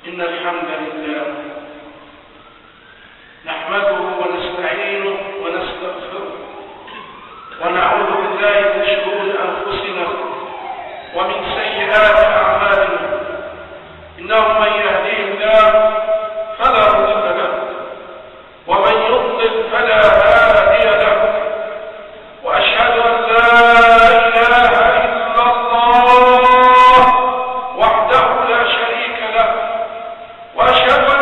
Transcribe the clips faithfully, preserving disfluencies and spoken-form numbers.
إن الحمد لله نحمده ونستعينه ونستغفره ونعوذ بالله من شرور أنفسنا ومن سيئات أعمالنا، إنه من يهديه الله فلا مضل له ومن يضلل فلا هادي له، وأشهد أن لا إله إلا الله وحده لا شريك له، وأشهد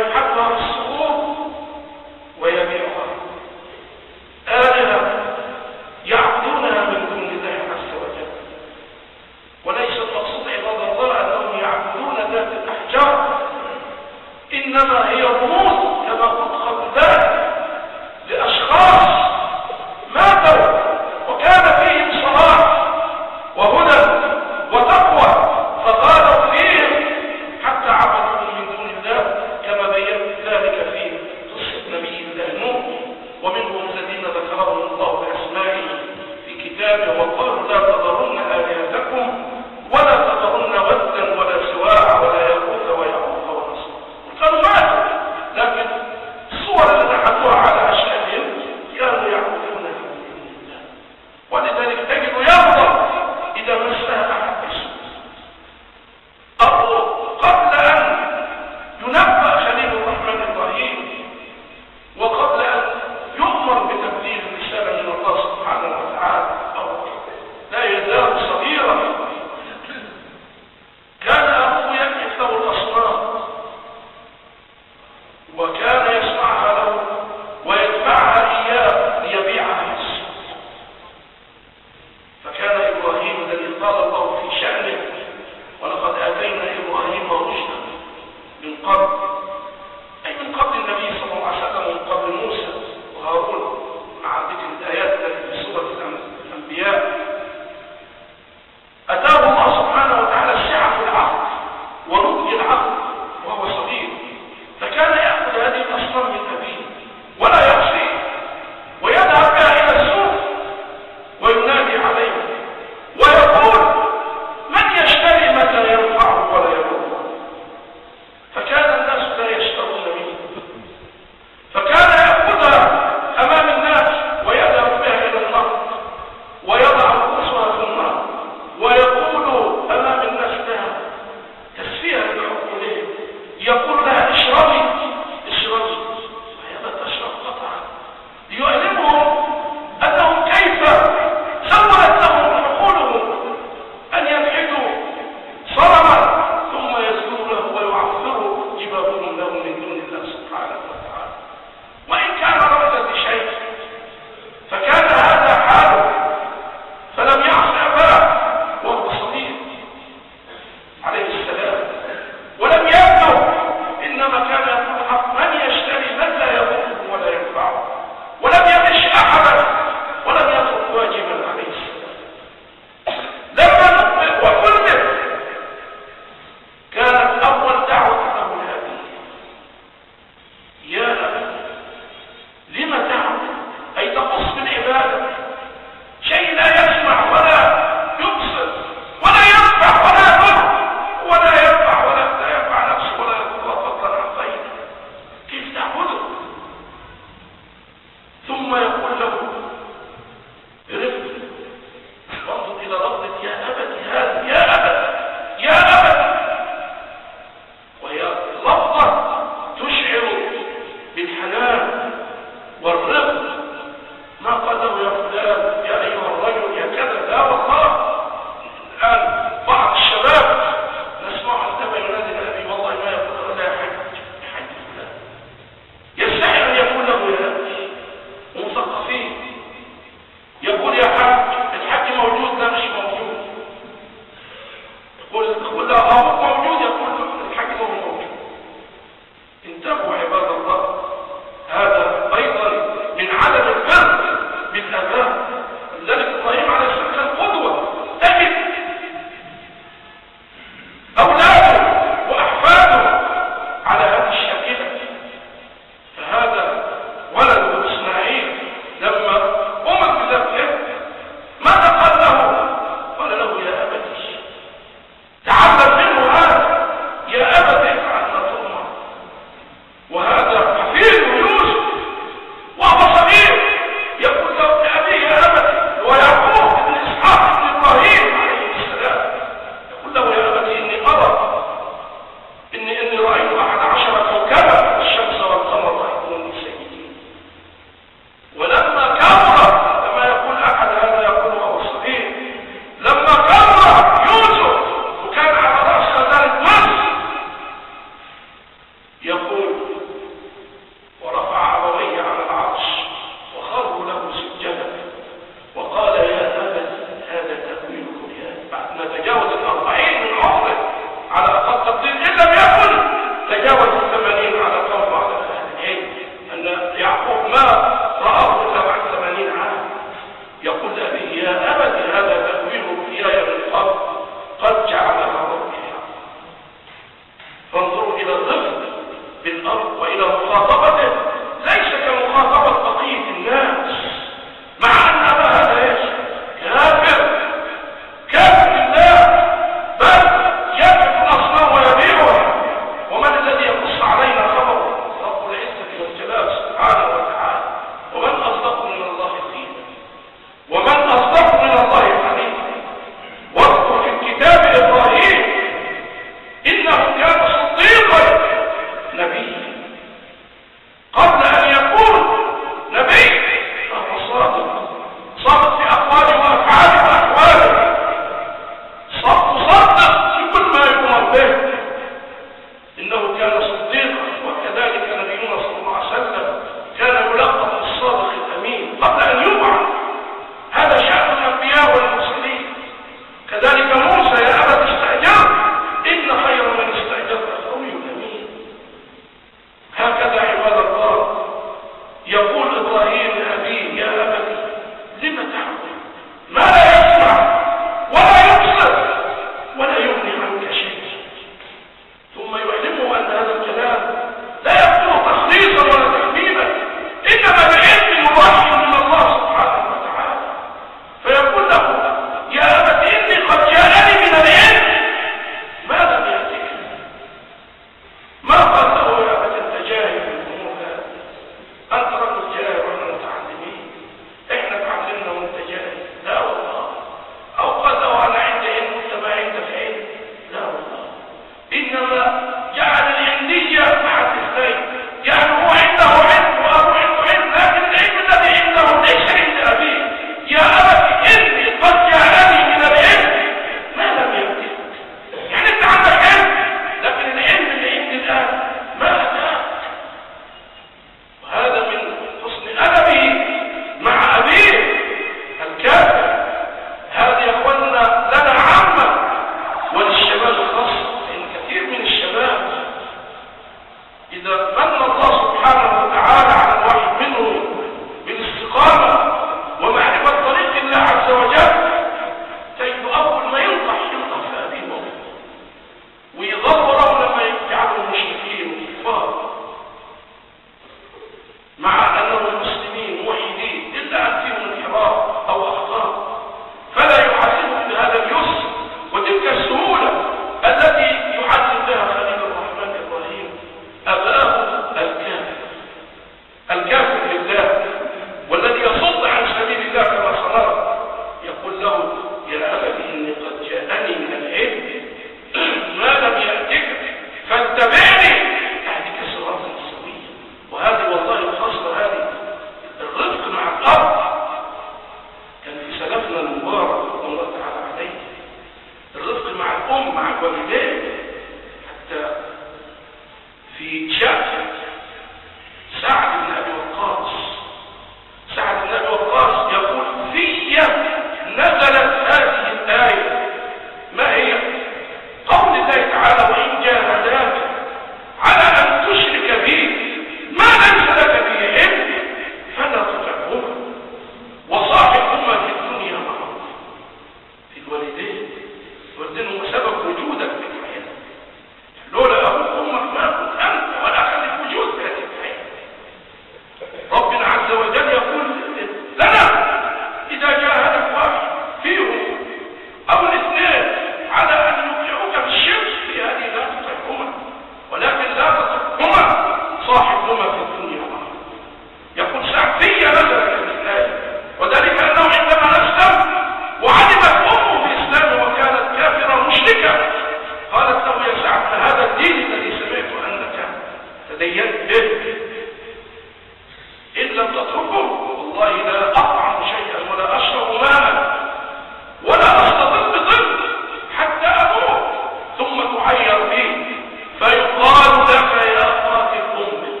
مع الأرض. كان في سلفنا المبارك رضي الله تعالى عليه الرفق مع الأم مع الوالدين، حتى في شأن سعد بن أبي وقاص سعد بن أبي وقاص يقول في نزلت هذه الآية، ما هي؟ قول الله تعالى وإن جاهداك على أن تشرك بي ما ليس لك به علم فلا تطعهما وصاحبهما في الدنيا معروفا. في الوالدين الوالدين هم سبب وجودك في الحياة، لولا أبوك وأمك ما كنت أنت ولا خليك وجود في هذه الحياة. ربنا عز وجل يقول لنا إذا جاهدك واحد فيهم أو الاثنين على أن يوقعوك بالشرك في هذه لا تطعهما ولكن لا تطعهما صاحبهما في الدنيا معروفا. يقول سعد في نزلت الآية، وذلك أنه عندما أسلم وعلمت أمه بإسلامه وكانت كافرة مشركة قالت له يا سعد هذا الدين الذي سمعت أنك تدينت به إن لم تتركه والله لا أطعم شيئا ولا أشرب ماء ولا أستطيع بطب حتى أموت ثم تعير به فيقال لك يا قاتل أمي.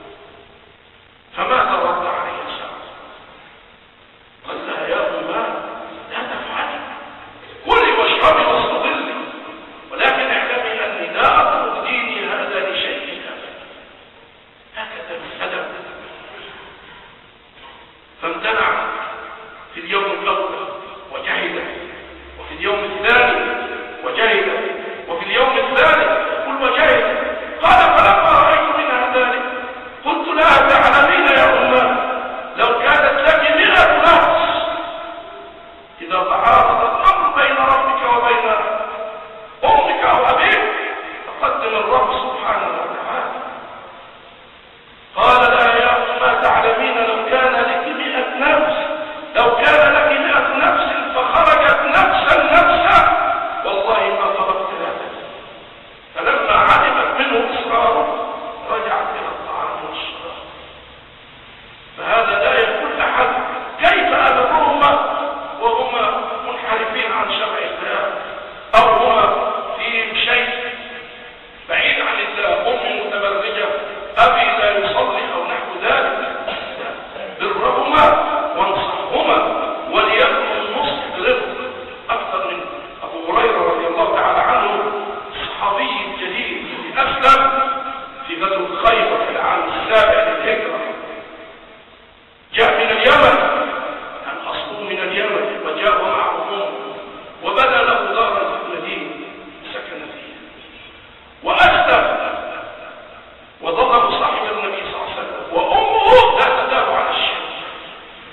فماذا رد عليه سعد؟ قال لها يا أمه لا تفعلي، كلي واشربي واستظلي، ولكن اعلمي أني لا أترك ديني هذا لشيء أبدا. هكذا بالأدب. فامتنع في اليوم الأول وجهد، وفي اليوم الثاني وجهد، وفي اليوم الثالث يقول وجهد. قال فلما رأيت منها ذلك قلت لها تعلمين يا أمه لو كانت لك مئة نفس إذا تعارض الأمر بين ربك وبين أمك أو أبيك فقدم الرب سبحانه وتعالى. قال لها يا أمه تعلمين لو كان لك مئة نفس لو كان لك مئة نفس فخرجت نفسا نفسا والله ما طلبت هذا. فلما علمت منه إصراره رجعت إلى الطعام والشراب. فهذا لا يقول أحد كيف أبرهما وهما منحرفين عن شرع الله أو هما في شيء بعيد عن الله، أمي متبرجة أبي لا يصلي أو نحو ذلك. برهما وانصحهما وليكن النصح برفق. أكثر من أبو هريرة رضي الله تعالى عنه الصحابي الجليل الذي أسلم في غزوة خيبر في العام السابع للهجرة، جاء من اليمن، كان أصله من اليمن وجاء معه أمه وبنى له دارا في المدينة سكن فيها وأسلم وظل مصاحب النبي صلى الله عليه وسلم، وأمه لا تدار على الشرك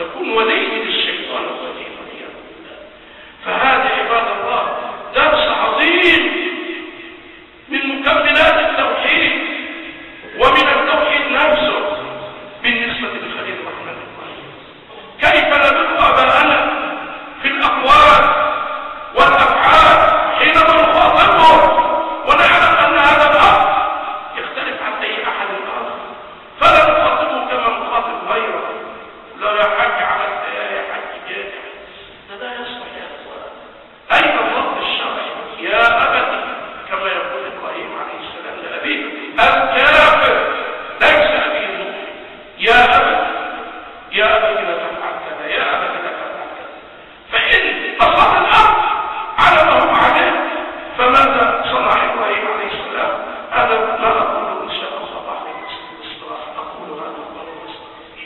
تكون ولي للشيطان الرجيم والعياذ بالله. فهذا عباد الله درس عظيم من مكملات التوحيد ومن التوحيد نفسه بالنسبة للخليل الرحمن الرحيم. كيف نبر آباءنا في الأقوال والأفعال حينما نخاطبهم ونعلم أن هذا الأمر يختلف عن أي أحد آخر، فلا نخاطبه كما نخاطب غيره. لا يا حاج عملت يا يا حاج جاك، هذا لا يصلح يا أخوان. أين الرد الشرعي؟ يا أبت كما يقول إبراهيم عليه السلام لأبيه الكافر ليس أبي المؤمن، يا أبت يا أبت لا تفعل كذا، يا أبت لا تفعل كذا. فإن أصاب الأمر على ما هو عليه فماذا صنع إبراهيم عليه السلام؟ هذا ما أقوله إن شاء الله بعد الاستراحة. أقول هذا الله واستغفر.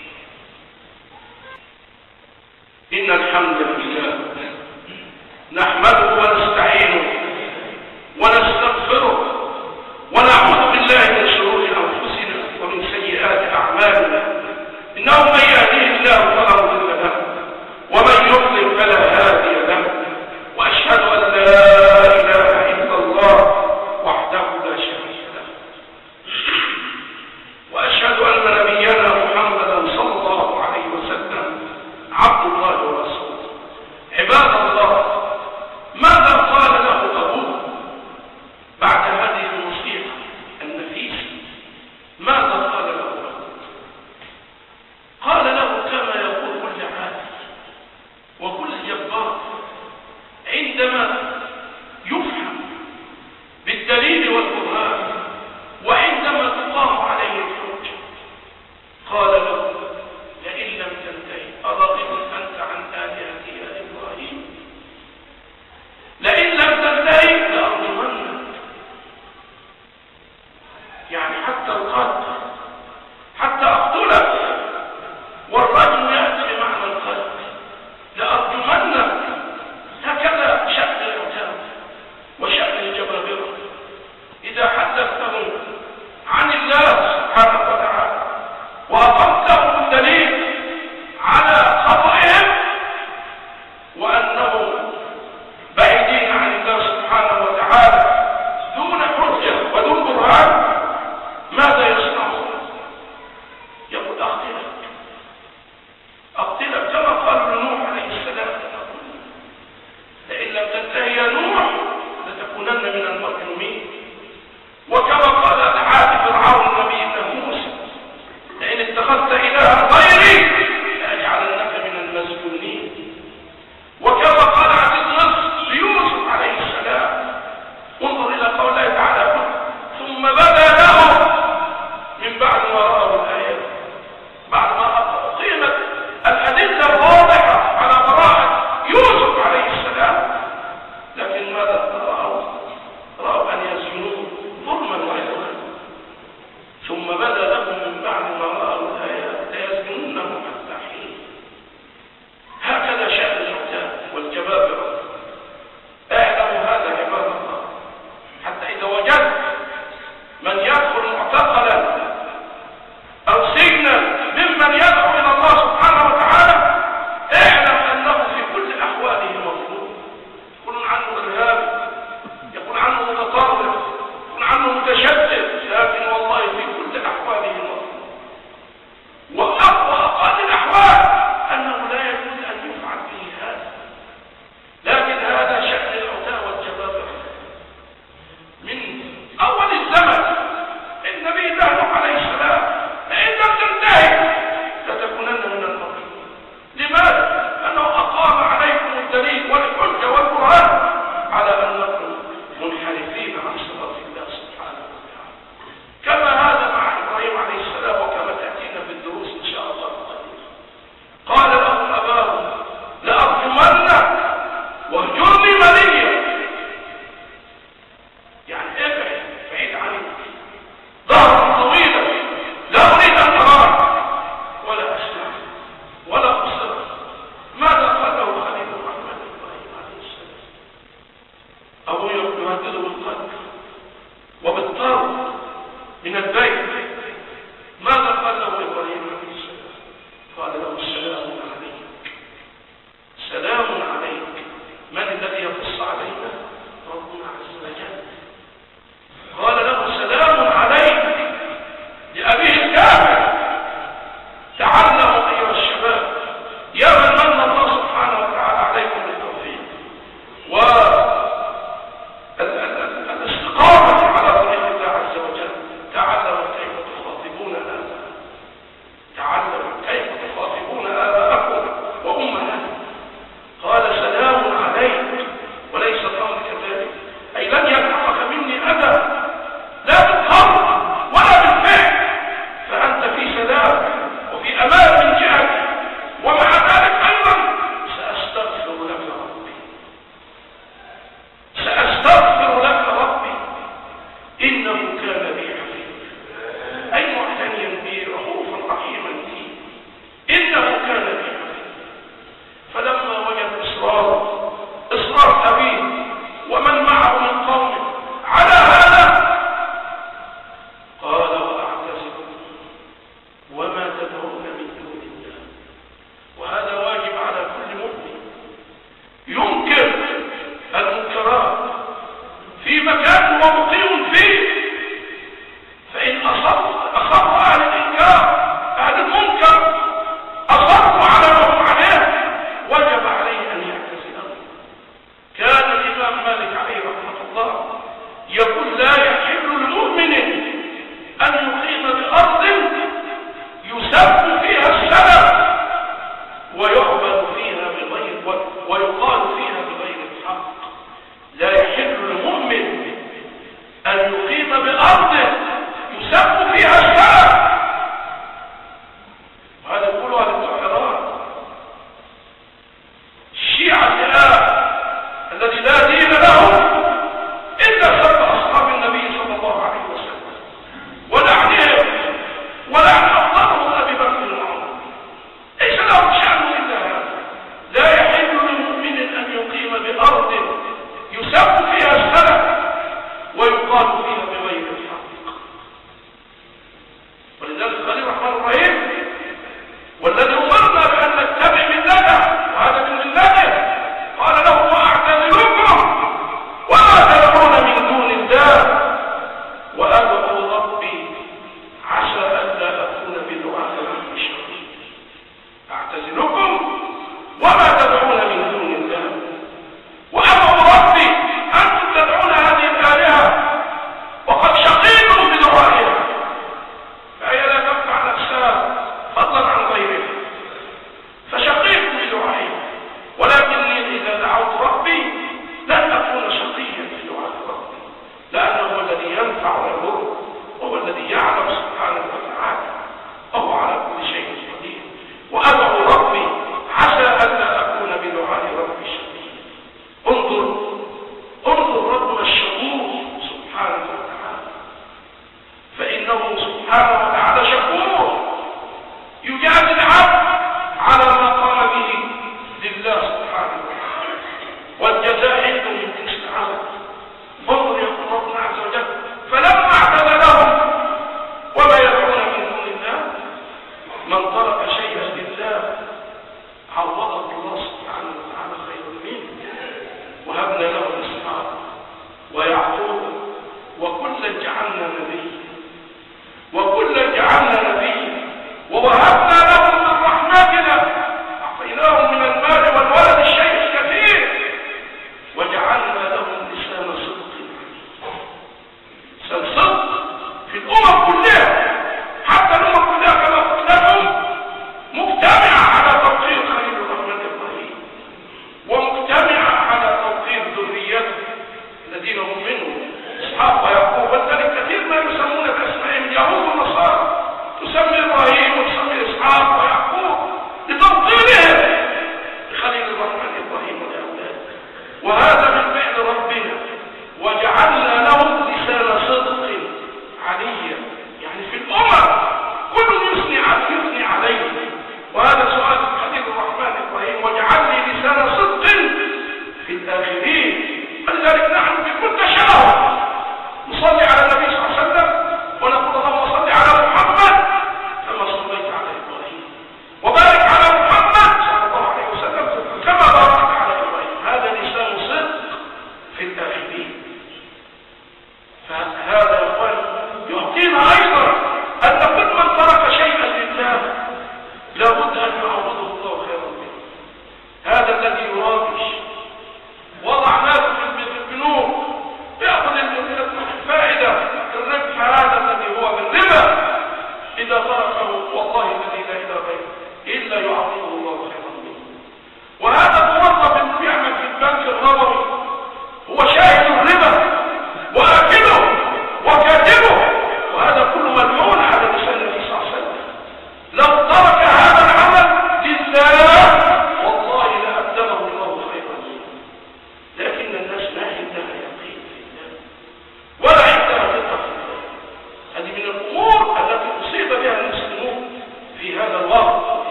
إن الحمد لله نحمده ونستعينه ونستغفره ونعوذ بالله من شرور أنفسنا ومن سيئات أعمالنا. إنه من يهديه الله فلا مضل له ومن يضلل فلا هادي له، وأشهد أن لا إله إلا الله وحده لا شريك له، وأشهد أن نبينا محمدا صلى الله عليه وسلم عبد الله ورسوله. عباد الله، ماذا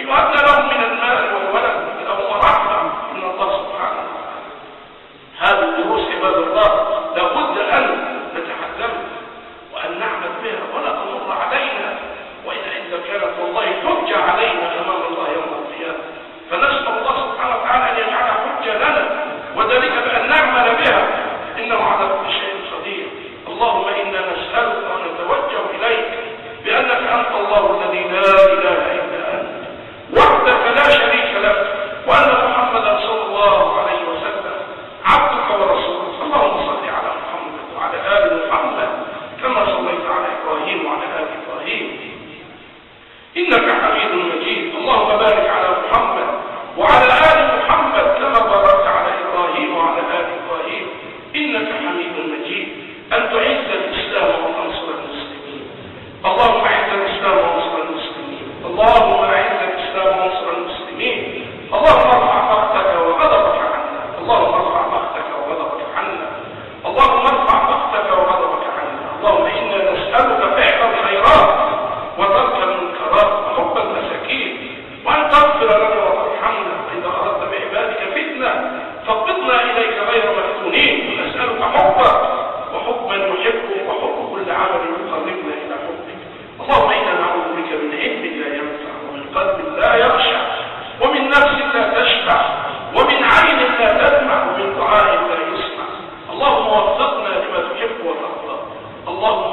وأن لهم من المال والولد لهم رحمة من الله سبحانه وتعالى. هذه الدروس عباد الله لابد أن نتحدث وأن نعمل بها ولا تمر علينا، وإذا إذا كانت والله حجة علينا أمام الله يوم القيامة، فنسأل الله سبحانه وتعالى أن يجعلها حجة لنا، وذلك بأن نعمل بها، إنه على كل شيء قدير. اللهم إنا نسألك ونتوجه إليك بأنك أنت الله الذي لا إله إلا أنت وحدك لا شريك لك، وأن محمدا صلى الله عليه وسلم عبدك ورسولك. اللهم صل على محمد وعلى آل محمد كما صليت على إبراهيم وعلى آل إبراهيم إنك حميد مجيد. اللهم بارك على محمد وعلى آل محمد كما باركت على إبراهيم وعلى آل إبراهيم إنك حميد مجيد. أن تعز الإسلام وتنصر المسلمين. اللهم أعز الإسلام وانصر المسلمين. اللهم أعز الإسلام وانصر المسلمين. اللهم ارفع بختك وغضبك عنا. اللهم ارفع بختك وغضبك عنا. اللهم ارفع بختك وغضبك عنا. اللهم إنا نسألك فعل الخيرات وترك المنكرات وحب المساكين، وأن تغفر لنا وترحمنا، وإذا أردت بعبادك فتنة فاقبضنا إليك غير مفتونين. ونسألك حبك وحب من يحبك وحب كل عمل يقربنا إلى حبك. اللهم إنا نعوذ بك من علم لا ينفع، ومن قلب لا يخشع، ومن نفس لا تشبع، ومن عين لا تدمع، ومن دعاء لا يسمع. اللهم وفقنا لما تحب وترضى. اللهم